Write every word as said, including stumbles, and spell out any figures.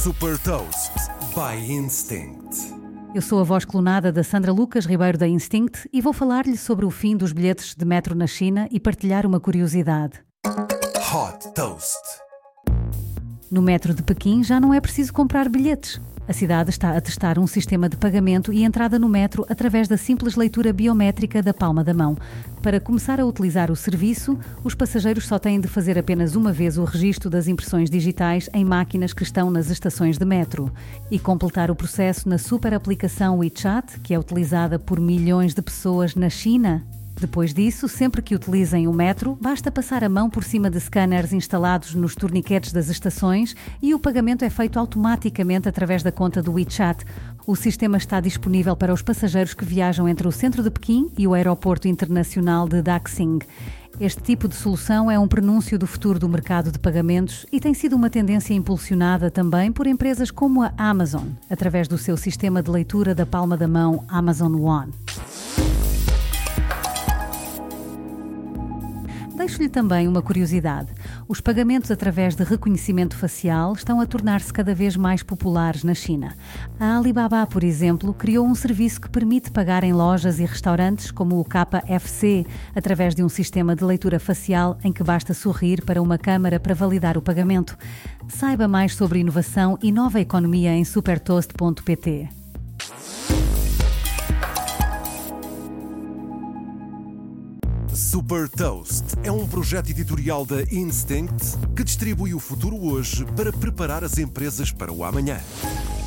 Super Toast by Instinct. Eu sou a voz clonada da Sandra Lucas Ribeiro da Instinct e vou falar-lhe sobre o fim dos bilhetes de metro na China e partilhar uma curiosidade. Hot Toast. No metro de Pequim já não é preciso comprar bilhetes. A cidade está a testar um sistema de pagamento e entrada no metro através da simples leitura biométrica da palma da mão. Para começar a utilizar o serviço, os passageiros só têm de fazer apenas uma vez o registro das impressões digitais em máquinas que estão nas estações de metro e completar o processo na super aplicação WeChat, que é utilizada por milhões de pessoas na China. Depois disso, sempre que utilizem o metro, basta passar a mão por cima de scanners instalados nos torniquetes das estações e o pagamento é feito automaticamente através da conta do WeChat. O sistema está disponível para os passageiros que viajam entre o centro de Pequim e o aeroporto internacional de Daxing. Este tipo de solução é um prenúncio do futuro do mercado de pagamentos e tem sido uma tendência impulsionada também por empresas como a Amazon, através do seu sistema de leitura da palma da mão Amazon One. Deixo-lhe também uma curiosidade. Os pagamentos através de reconhecimento facial estão a tornar-se cada vez mais populares na China. A Alibaba, por exemplo, criou um serviço que permite pagar em lojas e restaurantes como o K F C, através de um sistema de leitura facial em que basta sorrir para uma câmara para validar o pagamento. Saiba mais sobre inovação e nova economia em supertoast ponto pt. Super Toast é um projeto editorial da Instinct que distribui o futuro hoje para preparar as empresas para o amanhã.